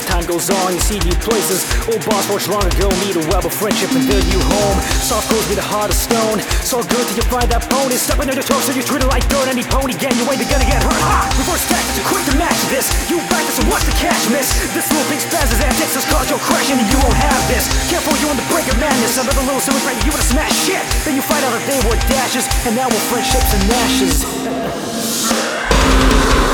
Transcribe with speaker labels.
Speaker 1: as time goes on, you see new places. Old boss watched long ago, meet a web of friendship and their new home. Soft clothes with a heart of stone, so good till you find that bone. It's stepping on your toes, so you treat it like dirt. Any pony gang, you ain't gonna get hurt. Ha! Reverse tactics, you quick to match this. You back this and watch the cash miss. This little pig spans his antics, has caused your crashing and you won't have this. Careful, you on the brink of madness. Another little silly prank, you wanna smash shit. Then you find out a day where dashes, and now we're friendships and ashes.